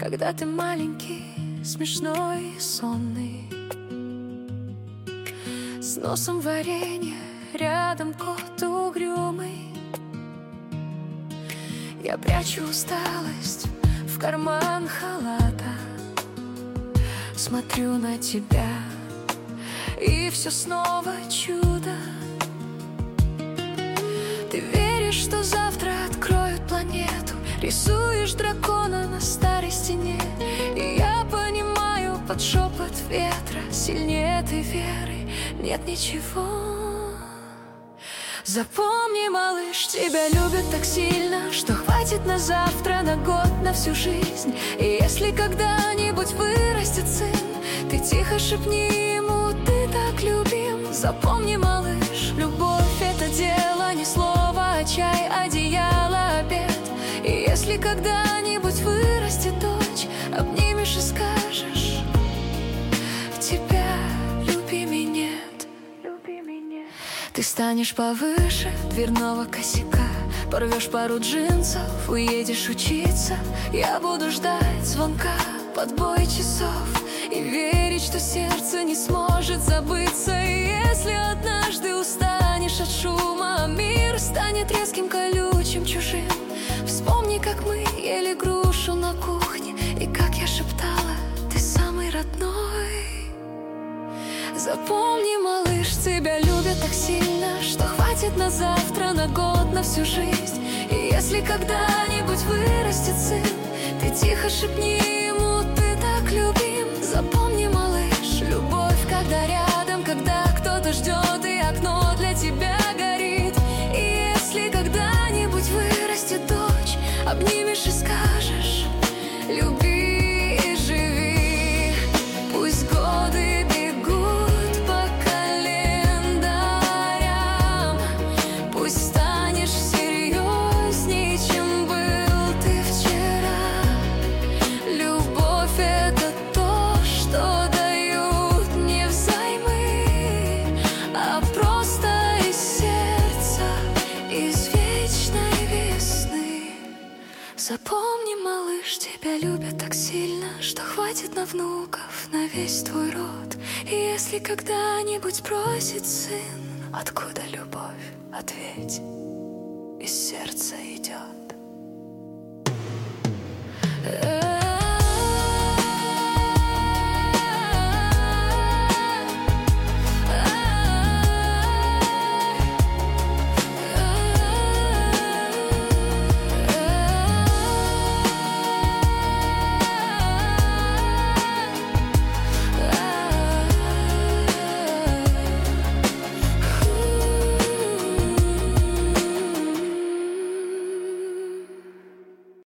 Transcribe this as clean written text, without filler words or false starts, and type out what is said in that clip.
когда ты маленький, смешной и сонный, с носом варенья, рядом кот угрюмый. Я прячу усталость в карман халата, смотрю на тебя, и все снова чудо. Ты веришь, что завтра откроют планету, рисуешь дракона на старой стене. И я понимаю под шепот ветра, сильнее этой веры нет ничего. Запомни, малыш, тебя любят так сильно, что хватит на завтра, на год, на всю жизнь. И если когда-нибудь вырастет сын, ты тихо шепни ему: ты так любим. Запомни, малыш, любовь — это дело, не слово, а чай, одеяло, обед. И если когда-нибудь вырастет дочь, обнимешь и скажешь: тебя любимей нет. Ты станешь повыше дверного косяка, порвешь пару джинсов, уедешь учиться. Я буду ждать звонка под бой часов и верить, что сердце не сможет забыться. И если однажды устанешь от шума, мир станет резким, колючим, чужим, вспомни, как мы ели грушу на кухне, и как я шептала: ты самый родной. Запомни, малыш, тебя любят так сильно, что хватит на завтра, на год, на всю жизнь. И если когда-нибудь вырастет сын, ты тихо шепни ему: ты так любим. Запомни, малыш, любовь, когда рядом, когда кто-то ждет, и окно для тебя горит. И если когда-нибудь вырастет дочь, обнимешь и скажешь: люби и живи. Пусть годы бегут по календарям, пусть станешь серьезней, чем был ты вчера. Любовь — это то, что дают не взаймы, а просто из сердца, из вечной весны. Запомни, малыш, тебя любят так сильно, что хватит на внуков, на весь твой род. И если когда-нибудь спросит сын: откуда любовь, ответь: из сердца идет.